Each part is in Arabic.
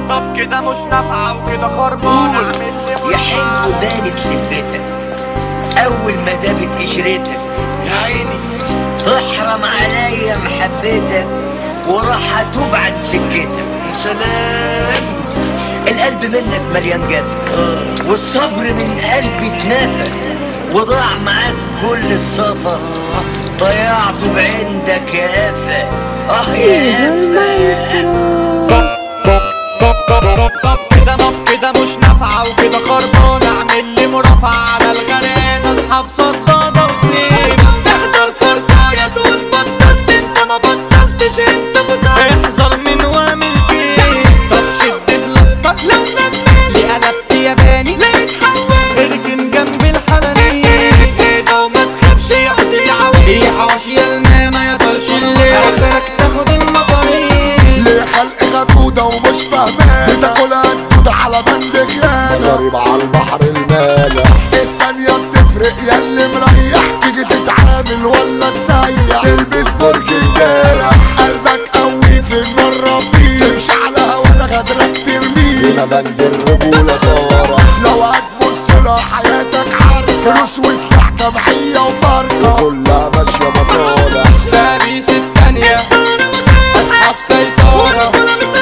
طب كده مش نافعة وكده خربانة، اعمل يا حلو بانت لبتك اول ما دابت قشرتك يا عيني تحرم عليا محبتك وراح اتوب عن سكتك. يا سلام القلب منك مليان جد والصبر من قلبي اتنفى وضاع معاك كل الصفا ضيعته بعندك يا قفا. Tears المايسترو. طب كده مش نافعة وكده خربانة، اعمل لي مرافعة على الغرقان، اصحاب صدادة وسيب تحضر فرقاية تقول بطلت انت ما بطلتش انت بصار احذر من وامل كيف. طب شد بلاستك لو نمل لي قلبت ياباني لا يتحول اركن جنب الحلالين ايه ده وما تخافش يا عوي يا حواشي يا الماما يا طرش الليل اخرك تاخد المصاريف. ليه خلق غدودة ومش فاهمان بتاكلها الدودة على بند خيانة ضريب على البحر المالح الثانية بتفرق يا اللي مريح تيجي تتعامل ولا تسيح تلبس برج امبارح قلبك قوي في النار ربيع تمشي على هوانا غدرك ترميه هنا بند الرجولة طارح لو هتبص لها حياتك عركة فلوس وسلاح جمعية وفرقة كلها ماشية مصالح باريس التانية أصحاب سيطرة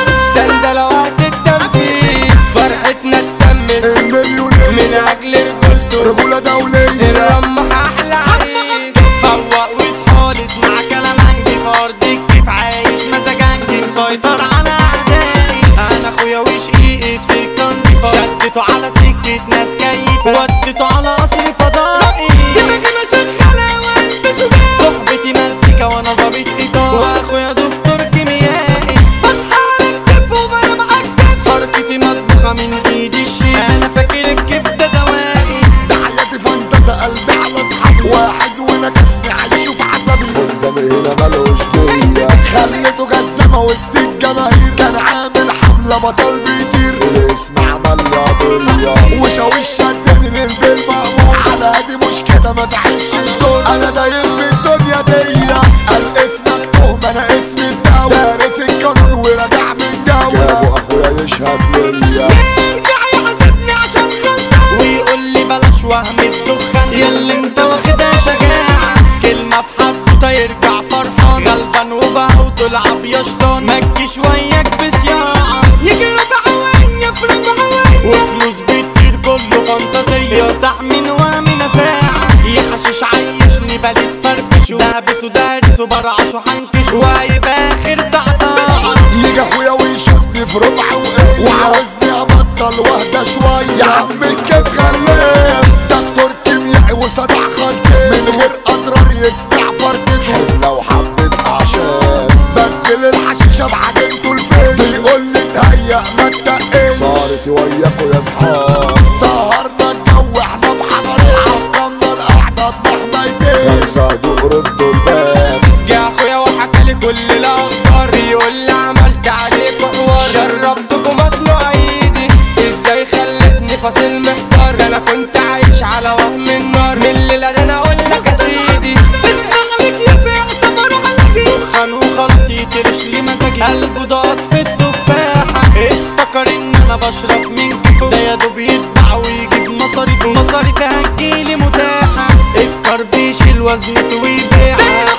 سندل وقت التنفيذ فرحتنا تسمن المليونير من أجل رجولته رجولة دولية الرمح أحلى عريس فوق واصحالي اسمع كلام عنجي في ارض الكيف عايش مزاجنجي مسيطر على اعدائي انا اخويا وشقيقي في سكه نضيفه شدته على سكه ناس كيفه وديته على قصر فضائي دماغي ما شغاله وانت شوفان صحبتي مزيكا وانا ظابط ايطار واخويا دكتور كيميائي بصحى اركب وبنام عالكف فرقتي مطبوخه من ايدي الشيف انا فاكر الكيف ده دوائي ده حياتي فانتزة قلبي على اصحابي واحد ونكشني عايشه في عذابي قدامي هنا ملوش دية خليته جزمة وسط الجماهير كان عامل حملة بطل بيطير الاسم عمل له قضية وشاويش شدني للبيل مأمور على هادي مش كده ما تعيش الدنيا انا داير في الدنيا دي قال اسمك تهمة انا اسمي الدولة دارس القانون وراجع من جولة جابوا اخويا يشهد ليا يرجع يحاسبني عشان خلص ويقول لي بلاش وهم الدخان ياللي انت واخدها شجاعة كلمة في حدوته يرجع فرحان غلبان وبهو تلعب يا شطان متجيش وياك بصياعة يجروا بعوية في رجعوية وفلوس بتطير كله فانتازية يفتح من وامن ساعة يحشش عيشني بلد فرفش دهبس ودارس وبرعش وحنكش وهيبقى اخر تعطاع يجي اخويا ويشدني في ربع وايه وعاوزني ابطل واهدى شويه يا عم الكيف غلاب دكتور كيميائي وصدع خلقي من غير اضرار يستع فرقته لو حبيت اعشاب بدل الحشيشه بعجنته الفيش بيقول لي اتهيأ ما تدقش صارت وياكوا يا اصحاب طهرنا الجو احنا بحضرين عطلنا القعده اطبخ ميتين خمسه دوق ردوا الباب جه أخويا وحكالي كل الأخبار يقول لي عملت عليكوا حوار شربتكوا مصنوع ايدي ازاي خلتني فاصل محتار ده انا كنت عايش على وهم النار من الليلة ده انا اقول لك يا سيدي استغلك يا في اعتبر عليكي دخان وخلاص يترش لي مزاجي قلبه ضاغط في التفاحة افتكر ان انا بشرب من كيفه ده يا دوب يتباع ويجيب مصاريفه مصاريفي هتجيلي متاحة الكرفيش الوزن ويبيع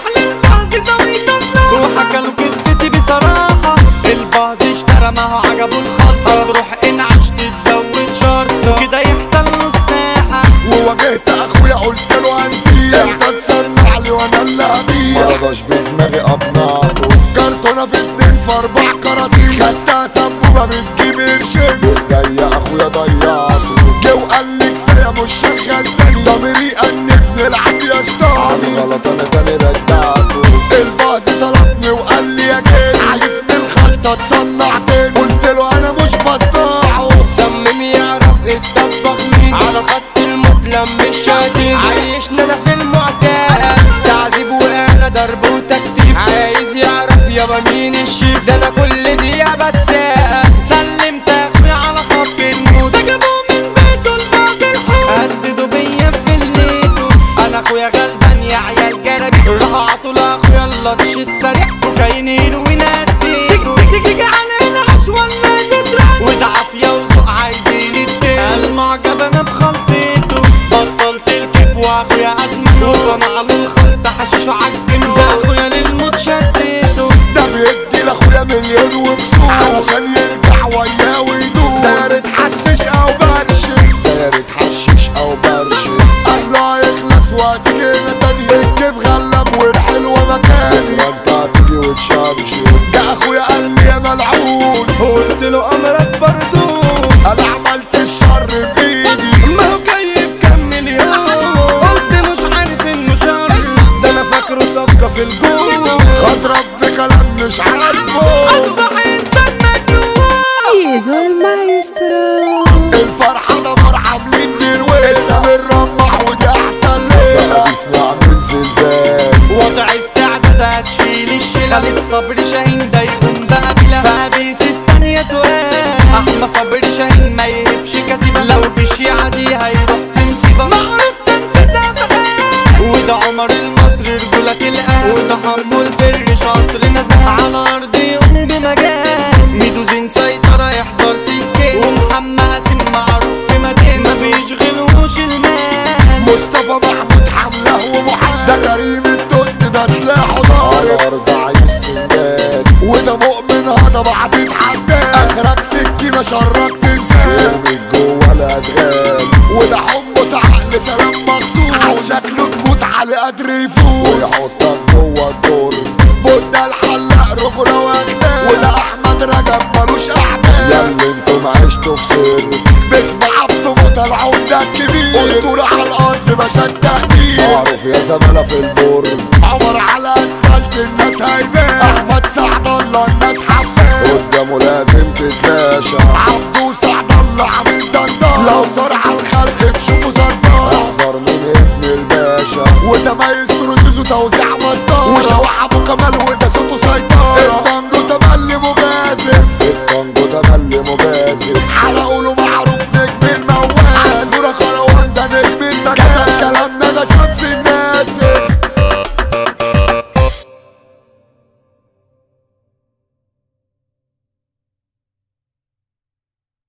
وحكاله قصتي بصراحة الباظ اشترى ما هو عجبه الخلطة تروح انعش تتزود شرطة وكده يحتل نص ساحة وواجهت اخويا قلت له هنسيه انت تسمع لي وانا اللي هبيع مرضاش بدماغي اقنعته كرتونه في اتنين في 4 كراتين خدتها سبوبه بتجيب قرشين والجاي يا اخويا ضيعته جه وقال لي كفايه مش شغال تاني ضميري انك نلعب يا شطار على غلط انا تاني رجعته الباص طلبني وقال لي يا جيل عايز من الخلطه تصنع تاني قلت له انا مش بصنعه صمم يعرف الطبخ مين على خط الموت لم الشاتين عايشنا انا في المعتاد تعذيب وانا ضرب وتكتيف عايز يعرف يابا مين الشيف ده انا كل دقيقة بتساءل سلمت اخويا على خط الموت ده جابوه من بيته الباقي الحوت هددوا بيا في الليتو انا اخويا غلبان يا عيال جربي راحوا عطوا لاخويا اللطش السريع كوكايين هيروين اديته تيجي علينا عش ولا تترن مليون وكسور علشان يرجع وياه ويدور دايرة حشيش او برشي دايرة حشيش او برشي قال له هيخلص وقت كده تاني الكيف غلب والحلوة مكاني وانت هتيجي وتشمشي جه اخويا قال لي يا ملعون قلت له امرك بردود انا عملت الشر بايدي ما هو كيف كام مليون قلت مش عارف انه شر ده انا فاكره صفقة في الجول اضرب في كلام مش عارفه اصبح انسان مجنون زيزو المايسترو. الفرحة دمر عاملين درويش اسلام الرمح ودي احسن ليلة بيصنع من زلزال وضع استعداد هتشيل الشيلة خالد صبري شاهين ده يقوم بقى بلا فابيس التانية تقال احمد صبري شاهين ما يهبش كتيبة لو بشيعة دي هيروح في مصيبة معروف تنفيذها فتاة وده عمر المصري رجولة الآن وده حمو الفرش عصر نزاهة على أرض يقوم بمجال ميدوزين سيطرة يحذر سكين ومحمد قاسم معروف في مكان ما بيشغلوش المال مصطفى محمود حمله ومحمد ده كريم التوت ده سلاحه ضارب الارض عايش سندال وده مؤمن هذا بعدين حداد اخرك سكينه شرك تنساه يرميك جوه الادغال وده حمص عقل سلام مخصوص على شكله تموت على قدر يفوز ويحطك جوه الدور بودة الحلاق رجوله واخلاق وده احمد رجب ملوش اعداء ياللي انتم عشتوا في سر باسم عبده موتى العمده الكبير اسطوره على الارض باشا التقدير معروف يا زمالة في البر عمر على اسفلت الناس هيبان احمد سعد الله الناس حباه قدامه لازم تتلاشى عبده سعد الله عامل دندان لو سرعة الخلق تشوفه زرزار احذر من ابن الباشا وده مايسترو زيزو توزيع مسطار وشوح ابو كمال